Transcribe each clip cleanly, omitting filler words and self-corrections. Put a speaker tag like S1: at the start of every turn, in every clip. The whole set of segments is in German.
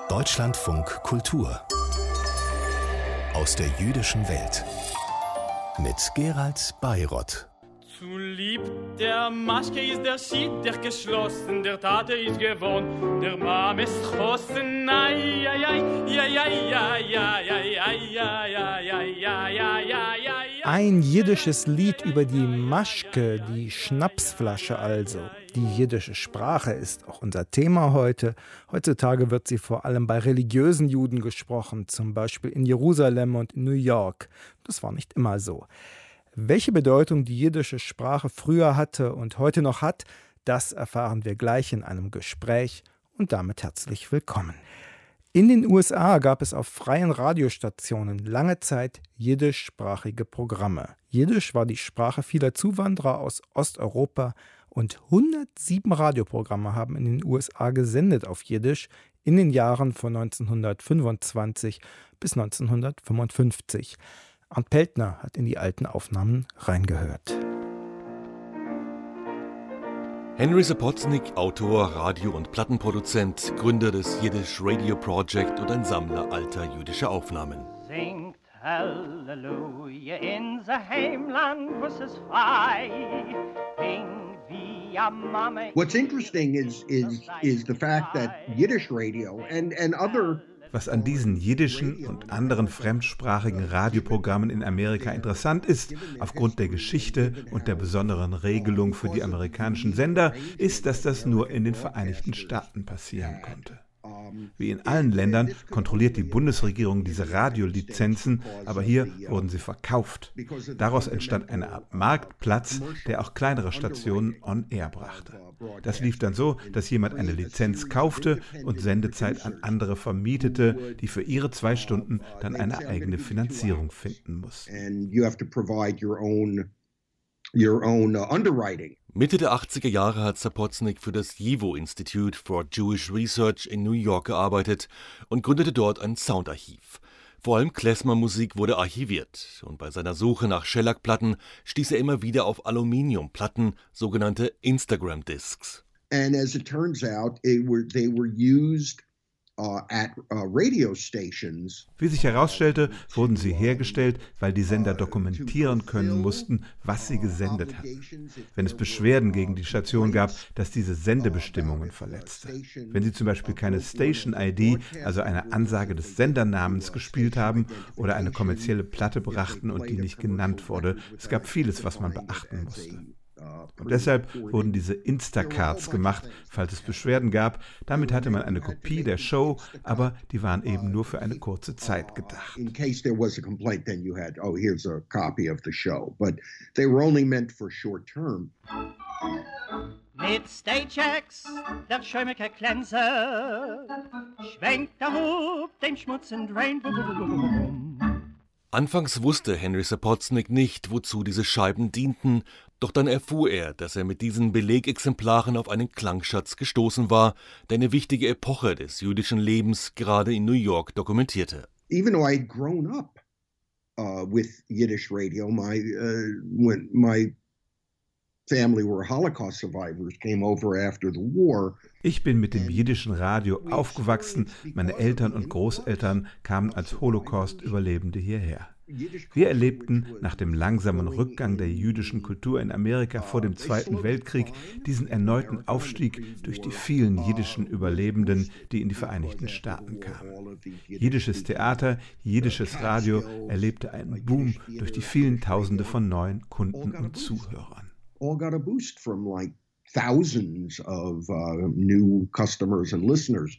S1: Deutschlandfunk Kultur aus der jüdischen Welt mit Gerald Bayrott.
S2: Zu lieb der Maschke ist der Schied, der geschlossen, der Tate ist gewohnt, der Mom ist chossen, ai, ai, ai, ai, ai, ai, ai, ai, ai, ai, ai.
S3: Ein jiddisches Lied über die Maschke, die Schnapsflasche also. Die jiddische Sprache ist auch unser Thema heute. Heutzutage wird sie vor allem bei religiösen Juden gesprochen, zum Beispiel in Jerusalem und in New York. Das war nicht immer so. Welche Bedeutung die jiddische Sprache früher hatte und heute noch hat, das erfahren wir gleich in einem Gespräch und damit herzlich willkommen. In den USA gab es auf freien Radiostationen lange Zeit jiddischsprachige Programme. Jiddisch war die Sprache vieler Zuwanderer aus Osteuropa und 107 Radioprogramme haben in den USA gesendet auf Jiddisch in den Jahren von 1925 bis 1955. Arndt Peltner hat in die alten Aufnahmen reingehört.
S4: Henry Sapoznik, Autor, Radio- und Plattenproduzent, Gründer des Yiddish Radio Project und ein Sammler alter jüdischer Aufnahmen.
S5: Singt Halleluja in the Heimland, was es frei.
S6: What's interesting is the fact that Yiddish radio and other.
S7: Was an diesen jiddischen und anderen fremdsprachigen Radioprogrammen in Amerika interessant ist, aufgrund der Geschichte und der besonderen Regelung für die amerikanischen Sender, ist, dass das nur in den Vereinigten Staaten passieren konnte. Wie in allen Ländern kontrolliert die Bundesregierung diese Radiolizenzen, aber hier wurden sie verkauft. Daraus entstand eine Art Marktplatz, der auch kleinere Stationen on-air brachte. Das lief dann so, dass jemand eine Lizenz kaufte und Sendezeit an andere vermietete, die für ihre 2 Stunden dann eine eigene Finanzierung finden mussten.
S4: Mitte der 80er Jahre hat Sapoznik für das YIVO Institute for Jewish Research in New York gearbeitet und gründete dort ein Soundarchiv. Vor allem Klezmer-Musik wurde archiviert und bei seiner Suche nach Schellackplatten stieß er immer wieder auf Aluminiumplatten, sogenannte Instagram-Discs.
S6: And as it turns out, they were used at radio stations.
S7: Wie sich herausstellte, wurden sie hergestellt, weil die Sender dokumentieren können mussten, was sie gesendet hatten. Wenn es Beschwerden gegen die Station gab, dass diese Sendebestimmungen verletzte. Wenn sie zum Beispiel keine Station-ID, also eine Ansage des Sendernamens, gespielt haben oder eine kommerzielle Platte brachten und die nicht genannt wurde. Es gab vieles, was man beachten musste. Und deshalb wurden diese Instacards gemacht, falls es Beschwerden gab. Damit hatte man eine Kopie der Show, aber die waren eben nur für eine kurze Zeit gedacht.
S6: In case there was a complaint, then you had, oh, here's a copy of the show. But they were only meant for short term.
S5: Mit Stagex, der schäumige Glänzer, schwenkt der Hub dem schmutzen Drain.
S4: Anfangs wusste Henry Sapoznik nicht, wozu diese Scheiben dienten, doch dann erfuhr er, dass er mit diesen Belegexemplaren auf einen Klangschatz gestoßen war, der eine wichtige Epoche des jüdischen Lebens gerade in New York dokumentierte.
S6: Even though I'd grown up with Yiddish radio, when my family were Holocaust survivors, came over after the war.
S7: Ich bin mit dem jiddischen Radio aufgewachsen. Meine Eltern und Großeltern kamen als Holocaust-Überlebende hierher. Wir erlebten nach dem langsamen Rückgang der jüdischen Kultur in Amerika vor dem Zweiten Weltkrieg diesen erneuten Aufstieg durch die vielen jiddischen Überlebenden, die in die Vereinigten Staaten kamen. Jiddisches Theater, jiddisches Radio erlebte einen Boom durch die vielen Tausende von neuen Kunden und Zuhörern.
S6: All got a boost from like thousands of new customers and listeners.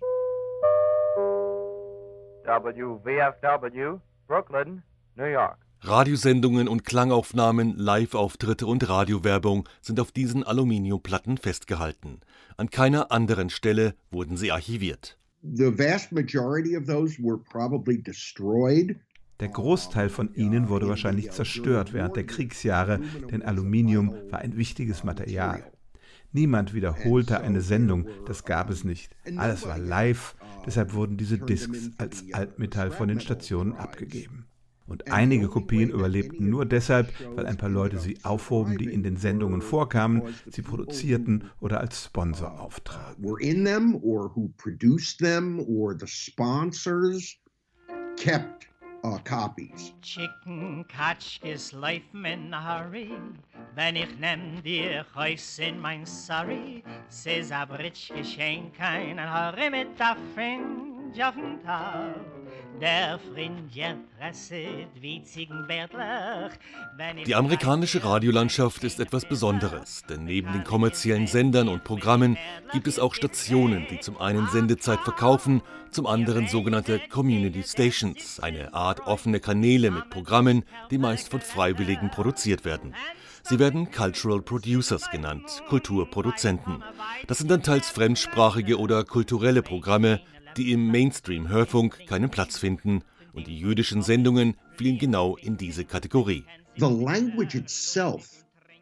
S8: WVFW, Brooklyn, New York.
S4: Radiosendungen und Klangaufnahmen, Live-Auftritte und Radiowerbung sind auf diesen Aluminiumplatten festgehalten. An keiner anderen Stelle wurden sie archiviert.
S6: The vast majority of those were probably destroyed.
S7: Der Großteil von ihnen wurde wahrscheinlich zerstört während der Kriegsjahre, denn Aluminium war ein wichtiges Material. Niemand wiederholte eine Sendung, das gab es nicht. Alles war live, deshalb wurden diese Discs als Altmetall von den Stationen abgegeben. Und einige Kopien überlebten nur deshalb, weil ein paar Leute sie aufhoben, die in den Sendungen vorkamen, sie produzierten oder als Sponsor auftraten.
S6: Were in them or who produced them or the sponsors kept copies.
S5: Chicken Katschkes laufen in a hurry, wenn ich nehm dir Heus in mein Surrey, says a britsch geschenk kein Hurry mit a Fringe auf den Tag. Der Fringe presset wie Ziegenbärtlach.
S4: Die amerikanische Radiolandschaft ist etwas Besonderes, denn neben den kommerziellen Sendern und Programmen gibt es auch Stationen, die zum einen Sendezeit verkaufen, zum anderen sogenannte Community Stations, eine Art offene Kanäle mit Programmen, die meist von Freiwilligen produziert werden. Sie werden Cultural Producers genannt, Kulturproduzenten. Das sind dann teils fremdsprachige oder kulturelle Programme, die im Mainstream-Hörfunk keinen Platz finden, und die jüdischen Sendungen fielen genau in diese Kategorie.
S6: The language itself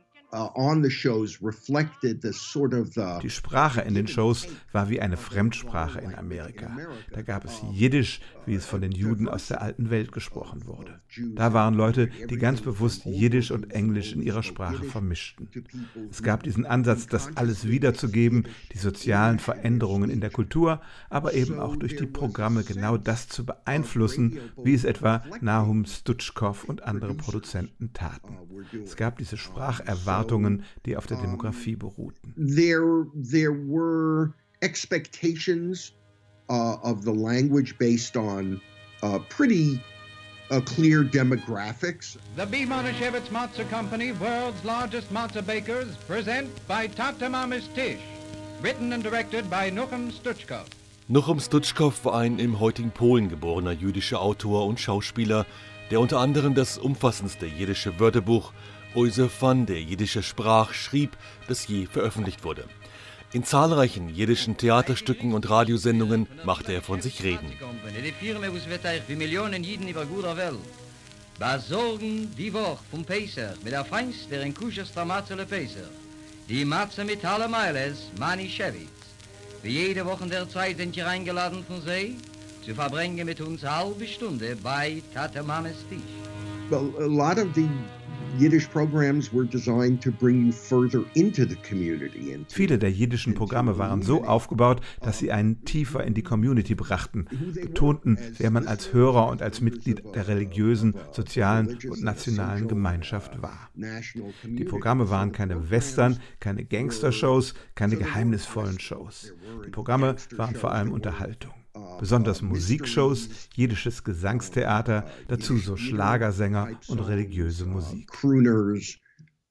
S6: on the shows reflected the sort of
S7: Die Sprache in den Shows war wie eine Fremdsprache in Amerika. Da gab es Jiddisch, wie es von den Juden aus der alten Welt gesprochen wurde. Da waren Leute, die ganz bewusst Jiddisch und Englisch in ihrer Sprache vermischten. Es gab diesen Ansatz, das alles wiederzugeben, die sozialen Veränderungen in der Kultur, aber eben auch durch die Programme genau das zu beeinflussen, wie es etwa Nahum Stutschkow und andere Produzenten taten. Es gab diese Spracherwartungen, die auf der Demografie beruhten.
S6: There were expectations of the language based on pretty clear demographics.
S9: The B. Monashevitz Matza Company, world's largest matza bakers, present by Tata Mamis Tisch, written and directed by Nuchem Stutschkow.
S4: Nuchem Stutschkow war ein im heutigen Polen geborener jüdischer Autor und Schauspieler, der unter anderem das umfassendste jiddische Wörterbuch Oise van der jiddische Sprach schrieb, das je veröffentlicht wurde. In zahlreichen jiddischen Theaterstücken und Radiosendungen machte er von sich reden.
S10: Die Firma, was wird euch wie Millionen Jiden über guter Welt. Besorgen die Woche vom Pesach mit der feinsten und kuschelsten Matze le Pesach. Die Matze mit alle Meiles, Manischewitz. Wie jede Woche der Zeit sind ihr eingeladen von See, zu verbringen mit uns eine halbe Stunde bei Tata Mames Tisch.
S6: Well, a lot of the Yiddish programs were designed to bring you further into the community.
S7: Viele der jiddischen Programme waren so aufgebaut, dass sie einen tiefer in die Community brachten, betonten, wer man als Hörer und als Mitglied der religiösen, sozialen und nationalen Gemeinschaft war. Die Programme waren keine Western, keine Gangstershows, keine geheimnisvollen Shows. Die Programme waren vor allem Unterhaltung. Besonders Musikshows, jiddisches Gesangstheater, dazu so Schlagersänger und religiöse Musik.
S6: Crooners,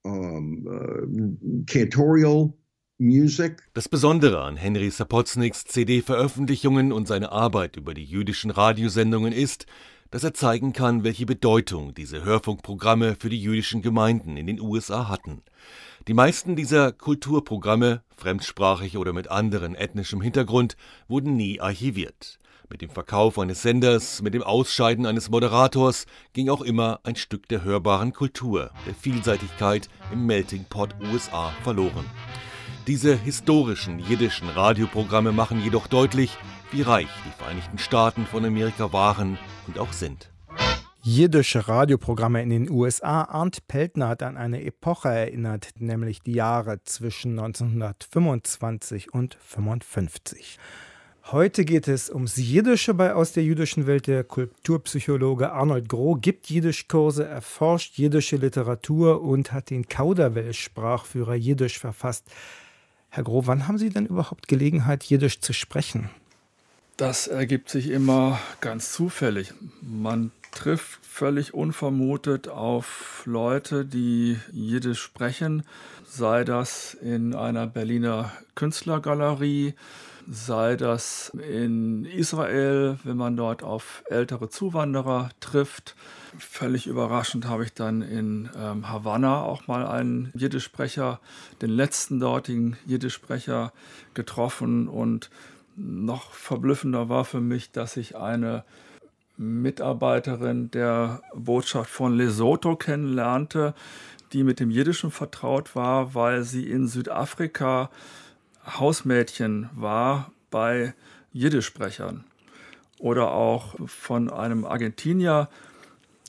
S6: cantorial music.
S4: Das Besondere an Henry Sapocniks CD-Veröffentlichungen und seine Arbeit über die jüdischen Radiosendungen ist, dass er zeigen kann, welche Bedeutung diese Hörfunkprogramme für die jüdischen Gemeinden in den USA hatten. Die meisten dieser Kulturprogramme, fremdsprachig oder mit anderem ethnischem Hintergrund, wurden nie archiviert. Mit dem Verkauf eines Senders, mit dem Ausscheiden eines Moderators ging auch immer ein Stück der hörbaren Kultur, der Vielseitigkeit im Melting Pot USA verloren. Diese historischen jiddischen Radioprogramme machen jedoch deutlich, wie reich die Vereinigten Staaten von Amerika waren und auch sind.
S3: Jiddische Radioprogramme in den USA. Arndt Peltner hat an eine Epoche erinnert, nämlich die Jahre zwischen 1925 und 1955. Heute geht es ums Jiddische bei Aus der jüdischen Welt. Der Kulturpsychologe Arnold Groh gibt Jiddischkurse, erforscht jiddische Literatur und hat den Kauderwelsch-Sprachführer Jiddisch verfasst. Herr Groh, wann haben Sie denn überhaupt Gelegenheit, Jiddisch zu sprechen?
S11: Das ergibt sich immer ganz zufällig. Man trifft völlig unvermutet auf Leute, die Jiddisch sprechen, sei das in einer Berliner Künstlergalerie, sei das in Israel, wenn man dort auf ältere Zuwanderer trifft. Völlig überraschend habe ich dann in Havanna auch mal einen Jiddischsprecher, den letzten dortigen Jiddischsprecher getroffen, und noch verblüffender war für mich, dass ich eine Mitarbeiterin der Botschaft von Lesotho kennenlernte, die mit dem Jiddischen vertraut war, weil sie in Südafrika Hausmädchen war bei Jiddischsprechern. Oder auch von einem Argentinier,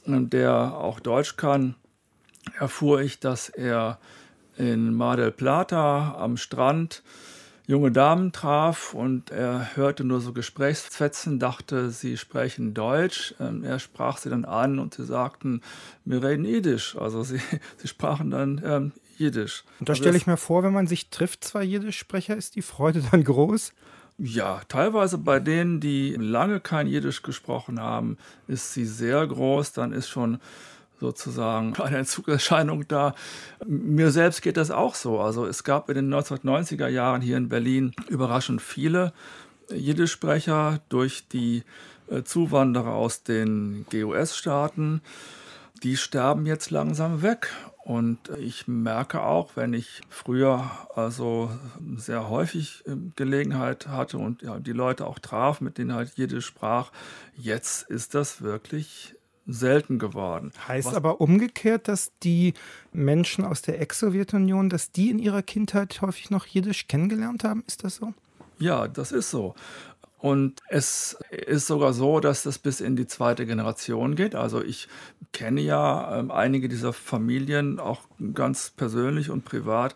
S11: der auch Deutsch kann, erfuhr ich, dass er in Mar del Plata am Strand junge Damen traf und er hörte nur so Gesprächsfetzen, dachte, sie sprechen Deutsch. Er sprach sie dann an und sie sagten, wir reden Jiddisch. Also sie sprachen dann Jiddisch.
S3: Und da stelle ich mir vor, wenn man sich trifft, zwei Jiddischsprecher, ist die Freude dann groß?
S11: Ja, teilweise bei denen, die lange kein Jiddisch gesprochen haben, ist sie sehr groß. Dann ist schon sozusagen eine Entzugserscheinung da. Mir selbst geht das auch so. Also es gab in den 1990er Jahren hier in Berlin überraschend viele Jiddischsprecher durch die Zuwanderer aus den GUS-Staaten. Die sterben jetzt langsam weg. Und ich merke auch, wenn ich früher also sehr häufig Gelegenheit hatte und die Leute auch traf, mit denen halt Jiddisch sprach, jetzt ist das wirklich selten geworden.
S3: Heißt aber umgekehrt, dass die Menschen aus der Ex-Sowjetunion, dass die in ihrer Kindheit häufig noch Jiddisch kennengelernt haben? Ist das so?
S11: Ja, das ist so. Und es ist sogar so, dass das bis in die zweite Generation geht. Also ich kenne ja einige dieser Familien auch ganz persönlich und privat.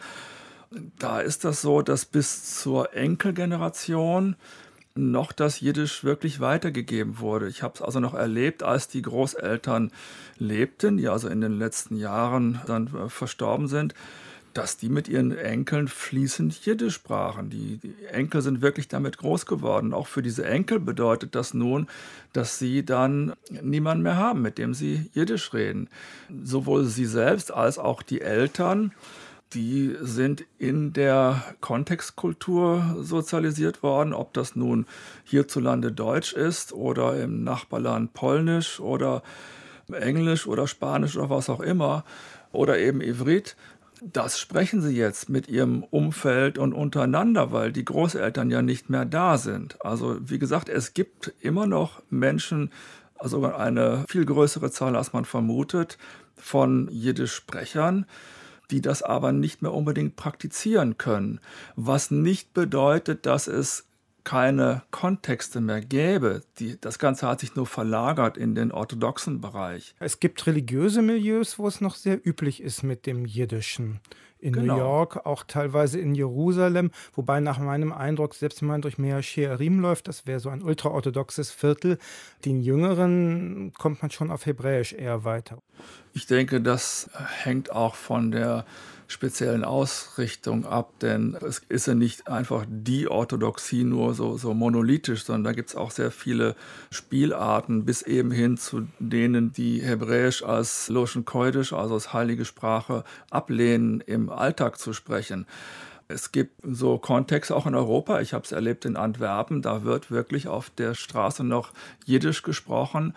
S11: Da ist das so, dass bis zur Enkelgeneration noch das Jiddisch wirklich weitergegeben wurde. Ich habe es also noch erlebt, als die Großeltern lebten, die also in den letzten Jahren dann verstorben sind, dass die mit ihren Enkeln fließend Jiddisch sprachen. Die Enkel sind wirklich damit groß geworden. Auch für diese Enkel bedeutet das nun, dass sie dann niemanden mehr haben, mit dem sie Jiddisch reden. Sowohl sie selbst als auch die Eltern, die sind in der Kontextkultur sozialisiert worden, ob das nun hierzulande Deutsch ist oder im Nachbarland Polnisch oder Englisch oder Spanisch oder was auch immer oder eben Ivrit. Das sprechen sie jetzt mit ihrem Umfeld und untereinander, weil die Großeltern ja nicht mehr da sind. Also wie gesagt, es gibt immer noch Menschen, also eine viel größere Zahl, als man vermutet, von Jiddisch-Sprechern, die das aber nicht mehr unbedingt praktizieren können. Was nicht bedeutet, dass es keine Kontexte mehr gäbe. Das Ganze hat sich nur verlagert in den orthodoxen Bereich.
S3: Es gibt religiöse Milieus, wo es noch sehr üblich ist mit dem Jiddischen. In New York, auch teilweise in Jerusalem, wobei nach meinem Eindruck, selbst wenn man durch Mea Shearim läuft, das wäre so ein ultraorthodoxes Viertel, den Jüngeren kommt man schon auf Hebräisch eher weiter.
S11: Ich denke, das hängt auch von der speziellen Ausrichtung ab, denn es ist ja nicht einfach die Orthodoxie nur so monolithisch, sondern da gibt es auch sehr viele Spielarten bis eben hin zu denen, die Hebräisch als Loshen Kodesh, also als heilige Sprache, ablehnen, im Alltag zu sprechen. Es gibt so Kontexte auch in Europa, ich habe es erlebt in Antwerpen, da wird wirklich auf der Straße noch Jiddisch gesprochen.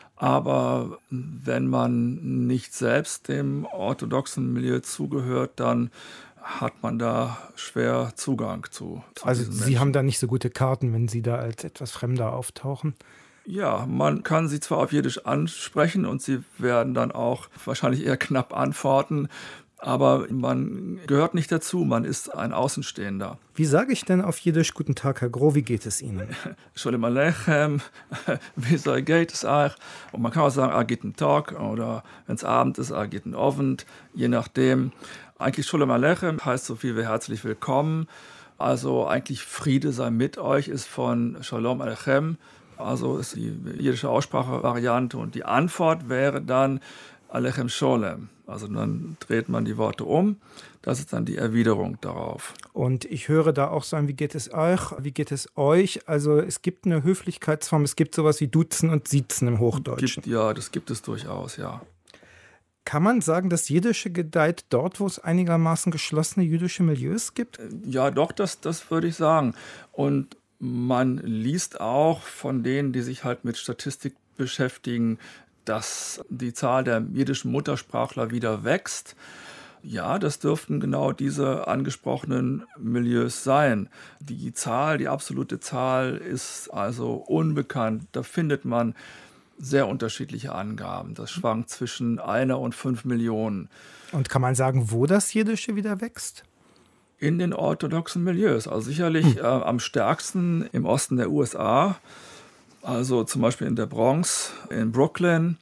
S11: Aber wenn man nicht selbst dem orthodoxen Milieu zugehört, dann hat man da schwer Zugang zu
S3: also
S11: diesen
S3: Sie
S11: Menschen.
S3: haben da nicht so gute Karten, wenn Sie da als etwas Fremder auftauchen?
S11: Ja, man kann sie zwar auf Jiddisch ansprechen und sie werden dann auch wahrscheinlich eher knapp antworten, aber man gehört nicht dazu, man ist ein Außenstehender.
S3: Wie sage ich denn auf Jiddisch Guten Tag, Herr Groh, wie geht es Ihnen?
S11: Shalom Aleichem, wie geht es euch? Und man kann auch sagen, guten Tag oder wenn es Abend ist, guten Abend, je nachdem. Eigentlich Shalom Aleichem heißt so viel wie herzlich willkommen. Also eigentlich Friede sei mit euch ist von Shalom Aleichem. Also ist die jiddische Aussprachevariante und die Antwort wäre dann Alechem Sholem. Also dann dreht man die Worte um. Das ist dann die Erwiderung darauf.
S3: Und ich höre da auch sagen, wie geht es euch? Wie geht es euch? Also es gibt eine Höflichkeitsform, es gibt sowas wie Duzen und Siezen im Hochdeutschen.
S11: Ja, das gibt es durchaus, ja.
S3: Kann man sagen, das Jiddische gedeiht dort, wo es einigermaßen geschlossene jüdische Milieus gibt?
S11: Ja, doch, das würde ich sagen. Und man liest auch von denen, die sich halt mit Statistik beschäftigen, dass die Zahl der jiddischen Muttersprachler wieder wächst. Ja, das dürften genau diese angesprochenen Milieus sein. Die absolute Zahl ist also unbekannt. Da findet man sehr unterschiedliche Angaben. Das schwankt zwischen 1 und 5 Millionen.
S3: Und kann man sagen, wo das Jiddische wieder wächst?
S11: In den orthodoxen Milieus. Also sicherlich am stärksten im Osten der USA. Also zum Beispiel in der Bronx, in Brooklyn,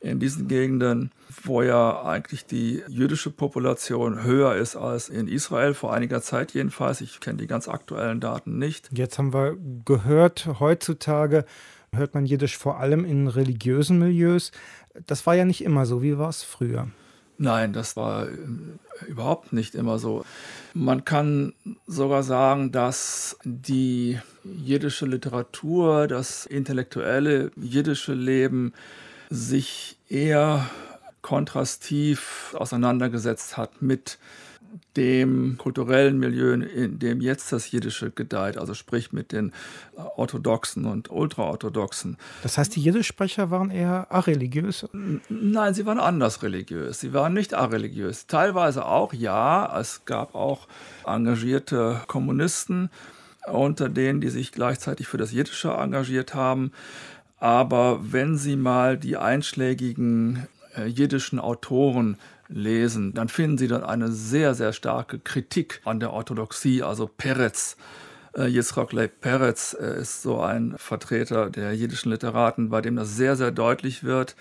S11: in diesen Gegenden, wo ja eigentlich die jüdische Population höher ist als in Israel, vor einiger Zeit jedenfalls. Ich kenne die ganz aktuellen Daten nicht.
S3: Jetzt haben wir gehört, heutzutage hört man Jiddisch vor allem in religiösen Milieus. Das war ja nicht immer so. Wie war es früher?
S11: Nein, das war überhaupt nicht immer so. Man kann sogar sagen, dass die jiddische Literatur, das intellektuelle jiddische Leben sich eher kontrastiv auseinandergesetzt hat mit dem kulturellen Milieu, in dem jetzt das Jiddische gedeiht, also sprich mit den Orthodoxen und Ultraorthodoxen.
S3: Das heißt, die Jiddischsprecher waren eher areligiös?
S11: Nein, sie waren anders religiös. Sie waren nicht areligiös. Teilweise auch, ja. Es gab auch engagierte Kommunisten unter denen, die sich gleichzeitig für das Jiddische engagiert haben. Aber wenn Sie mal die einschlägigen jiddischen Autoren lesen, dann finden Sie dann eine sehr, sehr starke Kritik an der Orthodoxie. Also Peretz, Yitzhak Leib Peretz ist so ein Vertreter der jiddischen Literaten, bei dem das sehr, sehr deutlich wird.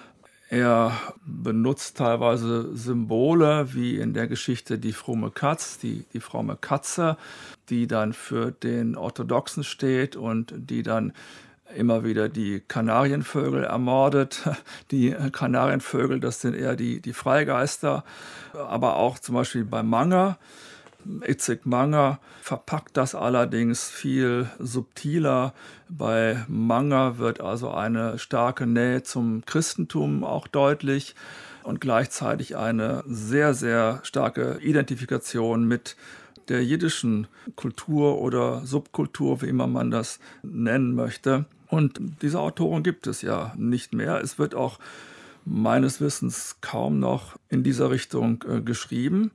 S11: Er benutzt teilweise Symbole, wie in der Geschichte die fromme Katz, die fromme Katze, die dann für den Orthodoxen steht und die dann immer wieder die Kanarienvögel ermordet. Die Kanarienvögel, das sind eher die Freigeister. Aber auch zum Beispiel bei Manger, Itzik Manger verpackt das allerdings viel subtiler. Bei Manger wird also eine starke Nähe zum Christentum auch deutlich und gleichzeitig eine sehr, sehr starke Identifikation mit der jiddischen Kultur oder Subkultur, wie immer man das nennen möchte. Und diese Autoren gibt es ja nicht mehr. Es wird auch meines Wissens kaum noch in dieser Richtung geschrieben.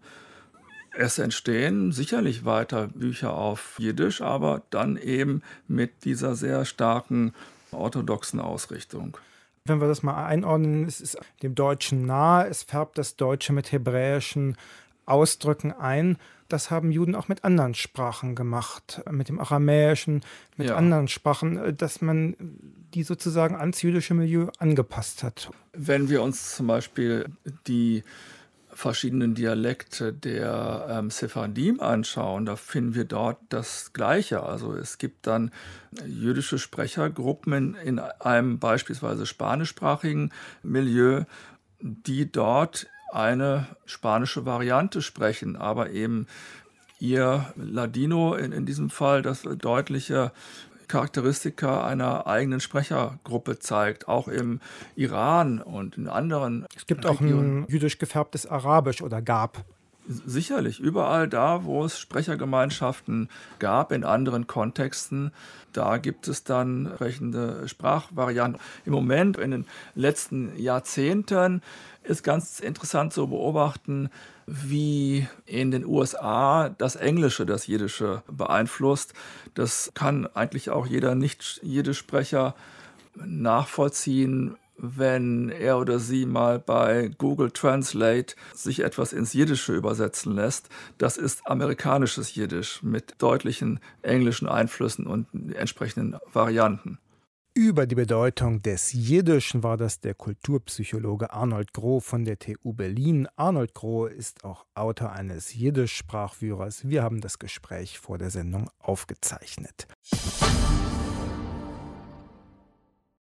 S11: Es entstehen sicherlich weiter Bücher auf Jiddisch, aber dann eben mit dieser sehr starken orthodoxen Ausrichtung.
S3: Wenn wir das mal einordnen, es ist dem Deutschen nahe, es färbt das Deutsche mit hebräischen Ausdrücken ein. Das haben Juden auch mit anderen Sprachen gemacht, mit dem Aramäischen, mit anderen Sprachen, dass man die sozusagen ans jüdische Milieu angepasst hat.
S11: Wenn wir uns zum Beispiel die verschiedenen Dialekte der Sephardim anschauen, da finden wir dort das Gleiche. Also es gibt dann jüdische Sprechergruppen in einem beispielsweise spanischsprachigen Milieu, die dort eine spanische Variante sprechen, aber eben ihr Ladino in diesem Fall das deutliche Charakteristika einer eigenen Sprechergruppe zeigt, auch im Iran und in anderen
S3: Es gibt
S11: Regionen.
S3: auch ein jüdisch gefärbtes Arabisch oder gab.
S11: Sicherlich, überall da, wo es Sprechergemeinschaften gab, in anderen Kontexten, da gibt es dann entsprechende Sprachvarianten. Im Moment, in den letzten Jahrzehnten, ist ganz interessant zu beobachten, wie in den USA das Englische, das Jiddische beeinflusst. Das kann eigentlich auch jeder Nicht-Jiddisch-Sprecher nachvollziehen, wenn er oder sie mal bei Google Translate sich etwas ins Jiddische übersetzen lässt. Das ist amerikanisches Jiddisch mit deutlichen englischen Einflüssen und entsprechenden Varianten.
S3: Über die Bedeutung des Jiddischen war das der Kulturpsychologe Arnold Groh von der TU Berlin. Arnold Groh ist auch Autor eines Jiddisch-Sprachführers. Wir haben das Gespräch vor der Sendung aufgezeichnet.